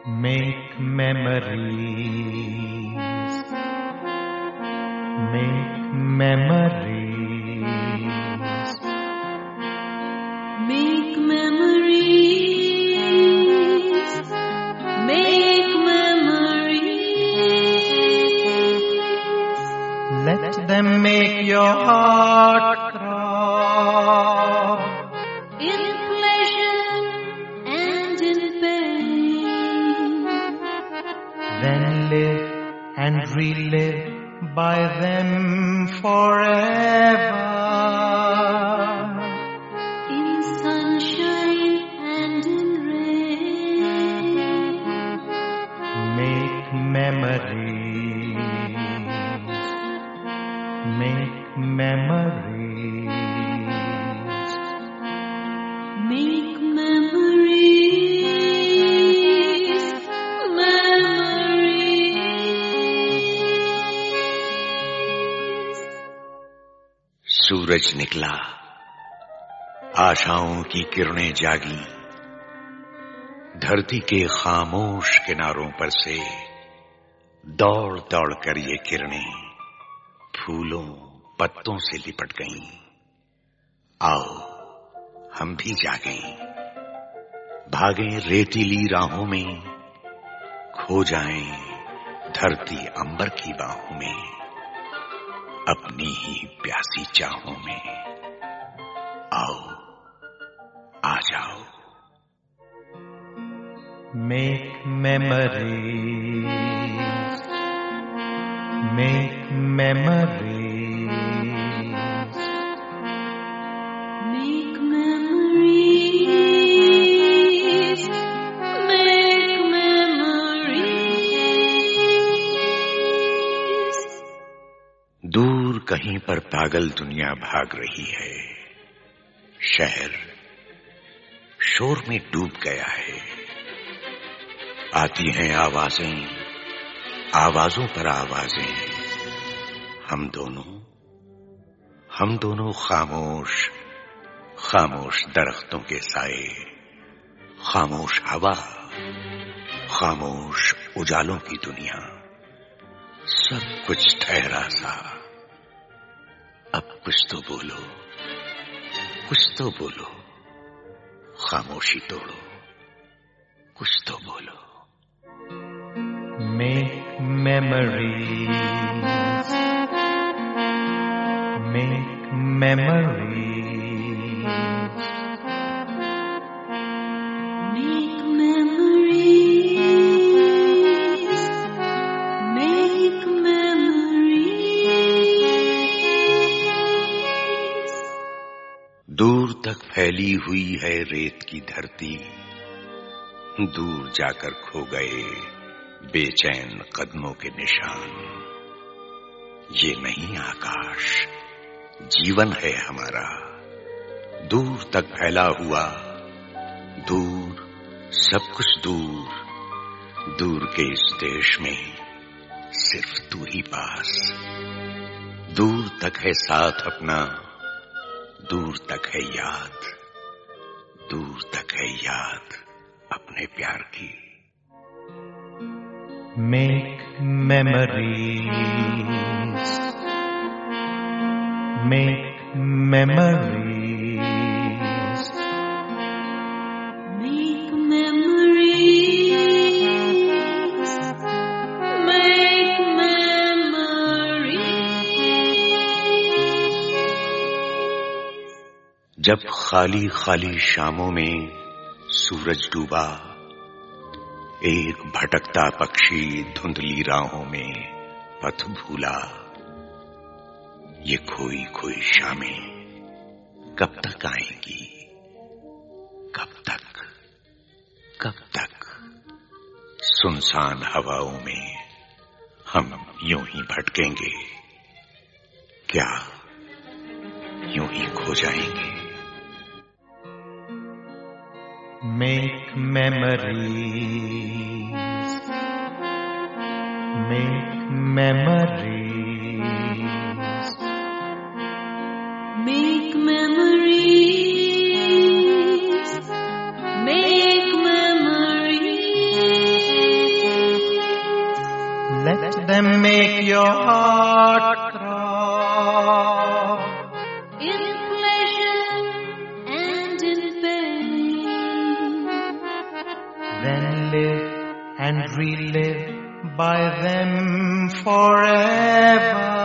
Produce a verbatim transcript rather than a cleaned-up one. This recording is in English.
Make memories, make memories, make memories, make memories. Let them make your heart throb in pleasure and in pain. Then live and relive by them forever. In sunshine and in rain. Make memories, make memories, make memories, memories. सूरज निकला, आशाओं की किरणें जागी, धरती के खामोश किनारों पर से दौड़ दौड़ कर ये किरणें फूलों पत्तों से लिपट गईं। आओ हम भी जागें, भागें रेतीली राहों में, खो जाएं धरती अंबर की बाहों में, अपनी ही प्यासी चाहों में। आओ आ जाओ। make memories, make memories, Make memories, make memories. दूर कहीं पर पागल दुनिया भाग रही है, शहर शोर में डूब गया है। आती हैं आवाजें, आवाजों पर आवाजें, हम दोनों हम दोनों खामोश खामोश दरख्तों के साए, खामोश हवा, खामोश उजालों की दुनिया, सब कुछ ठहरा सा। अब कुछ तो बोलो, कुछ तो बोलो, खामोशी तोड़ो, कुछ तो बोलो। make memories, make memories, Make memories, make memories. दूर तक फैली हुई है रेत की धरती, दूर जाकर खो गए बेचैन कदमों के निशान। ये नहीं आकाश, जीवन है हमारा, दूर तक फैला हुआ, दूर सब कुछ दूर, दूर के इस देश में सिर्फ तू ही पास। दूर तक है साथ अपना, दूर तक है याद, दूर तक है याद अपने प्यार की। make memories, make memories, Make memories, make memories. जब खाली खाली शामों में सूरज डूबा, एक भटकता पक्षी धुंधली राहों में पथ भूला। ये खोई खोई शामें कब तक आएंगी, कब तक कब तक। सुनसान हवाओं में हम यूं ही भटकेंगे, क्या यूं ही खो जाएंगे। make memories, make memories, Make memories, make memories. your heart throb. in pleasure and in pain. Then live and relive by them forever.